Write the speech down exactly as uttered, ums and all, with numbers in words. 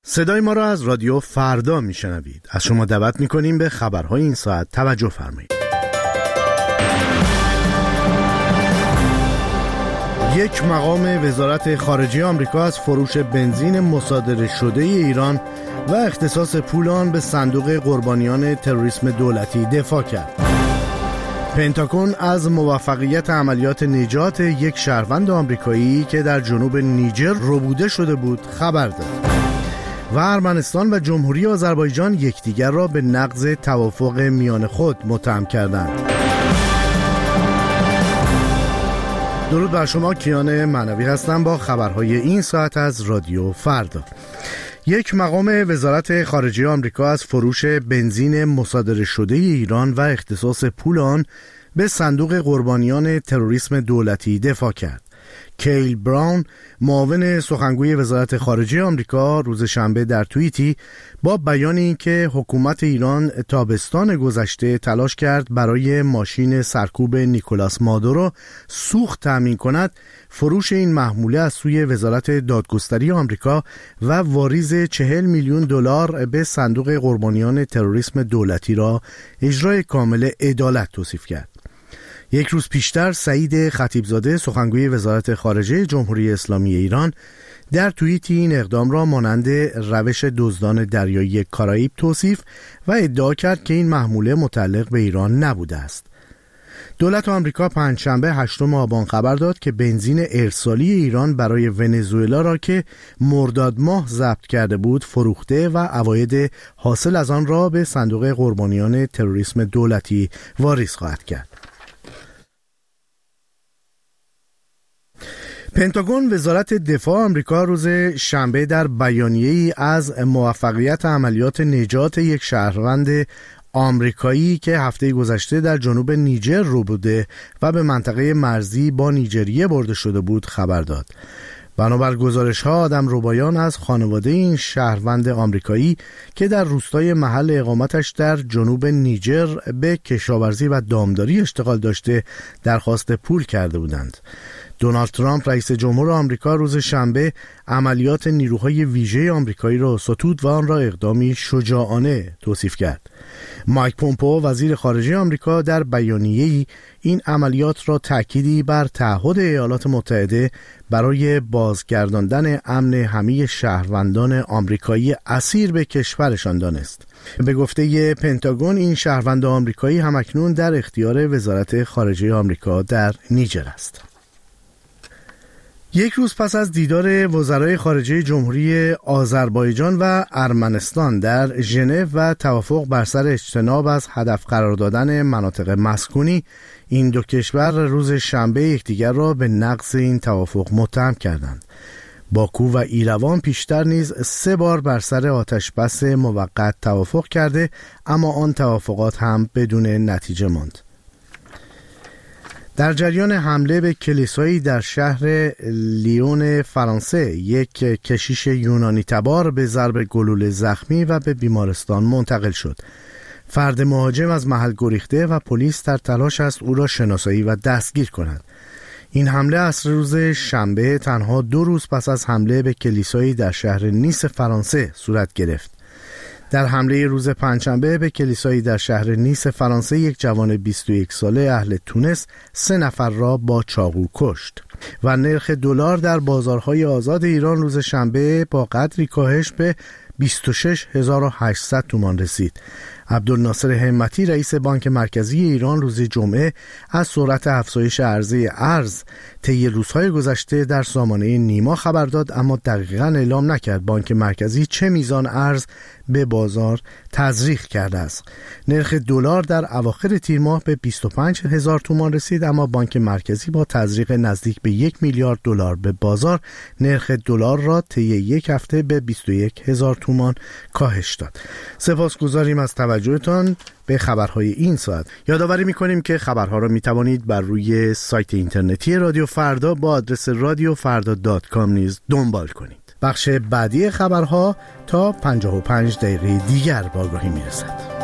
صدای ما را از رادیو فردا میشنوید. از شما دعوت میکنیم به خبرهای این ساعت توجه فرمایید. یک مقام وزارت خارجه آمریکا از فروش بنزین مصادره شده ایران و اختصاص پول آن به صندوق قربانیان تروریسم دولتی دفاع کرد. پنتاگون از موفقیت عملیات نجات یک شهروند آمریکایی که در جنوب نیجر ربوده شده بود خبر داد. و ارمنستان و جمهوری آذربایجان یکدیگر را به نقض توافق میان خود متهم کردند. درود بر شما، کیان معنوی هستم با خبرهای این ساعت از رادیو فردا. یک مقام وزارت خارجه آمریکا از فروش بنزین مصادره شده ایران و اختصاص پول آن به صندوق قربانیان تروریسم دولتی دفاع کرد. کیل براون، معاون سخنگوی وزارت خارجه آمریکا، روز شنبه در توییتی با بیانی که حکومت ایران تابستان گذشته تلاش کرد برای ماشین سرکوب نیکولاس مادورو سوخت تامین کند، فروش این محموله از سوی وزارت دادگستری آمریکا و واریز چهل میلیون دلار به صندوق قربانیان تروریسم دولتی را اجرای کامل عدالت توصیف کرد. یک روز پیشتر سعید خطیبزاده، سخنگوی وزارت خارجه جمهوری اسلامی ایران، در توییتی این اقدام را مانند روش دزدان دریایی کارائیب توصیف و ادعا کرد که این محموله متعلق به ایران نبوده است. دولت آمریکا پنجشنبه هشتم آبان خبر داد که بنزین ارسالی ایران برای ونزوئلا را که مرداد ماه ضبط کرده بود فروخته و عواید حاصل از آن را به صندوق قربانیان تروریسم دولتی واریز خواهد کرد. پنتاگون، وزارت دفاع آمریکا، روز شنبه در بیانیه‌ای از موفقیت عملیات نجات یک شهروند آمریکایی که هفته گذشته در جنوب نیجر ربوده و به منطقه مرزی با نیجریه برده شده بود خبر داد. بنابر گزارش‌ها، آدمربایان از خانواده این شهروند آمریکایی که در روستای محل اقامتش در جنوب نیجر به کشاورزی و دامداری اشتغال داشته درخواست پول کرده بودند. دونالد ترامپ، رئیس جمهور آمریکا، روز شنبه عملیات نیروهای ویژه آمریکایی را ستود و آن را اقدامی شجاعانه توصیف کرد. مایک پومپئو، وزیر خارجه آمریکا، در بیانیه‌ای این عملیات را تأکیدی بر تعهد ایالات متحده برای بازگرداندن امن همه شهروندان آمریکایی اسیر به کشورشان دانست. به گفته پنتاگون، این شهروند آمریکایی همکنون در اختیار وزارت خارجه آمریکا در نیجر است. یک روز پس از دیدار وزرای خارجه جمهوری آذربایجان و ارمنستان در ژنو و توافق بر سر اجتناب از هدف قرار دادن مناطق مسکونی، این دو کشور روز شنبه یکدیگر را به نقض این توافق متهم کردند. باکو و ایروان پیشتر نیز سه بار بر سر آتش بس موقت توافق کرده، اما آن توافقات هم بدون نتیجه ماند. در جریان حمله به کلیسایی در شهر لیون فرانسه، یک کشیش یونانی تبار به ضرب گلوله زخمی و به بیمارستان منتقل شد. فرد مهاجم از محل گریخته و پلیس در تلاش است او را شناسایی و دستگیر کند. این حمله عصر روز شنبه تنها دو روز پس از حمله به کلیسایی در شهر نیس فرانسه صورت گرفت. در حمله روز پنجشنبه به کلیسایی در شهر نیس فرانسه، یک جوان بیست و یک ساله اهل تونس سه نفر را با چاقو کشت. و نرخ دلار در بازارهای آزاد ایران روز شنبه با قدری کاهش به بیست و شش هزار و هشتصد تومان رسید. عبدالناصر همتی، رئیس بانک مرکزی ایران، روز جمعه از سرعت افزایش عرضه ارز طی روزهای گذشته در سامانه نیما خبر داد، اما دقیقاً اعلام نکرد بانک مرکزی چه میزان ارز به بازار تزریق کرده است. نرخ دلار در اواخر تیر ماه به بیست و پنج هزار تومان رسید، اما بانک مرکزی با تزریق نزدیک به یک میلیارد دلار به بازار نرخ دلار را طی یک هفته به بیست و یک هزار تومان کاهش داد. سپاسگزاریم از توجهتان به خبرهای این ساعت. یادآوری می‌کنیم که خبرها را می‌توانید بر روی سایت اینترنتی رادیو فردا با آدرس رادیو فردا دات کام نیز دنبال کنید. بخش بعدی خبرها تا پنجاه و پنج دقیقه دیگر با آگاهی میرسد.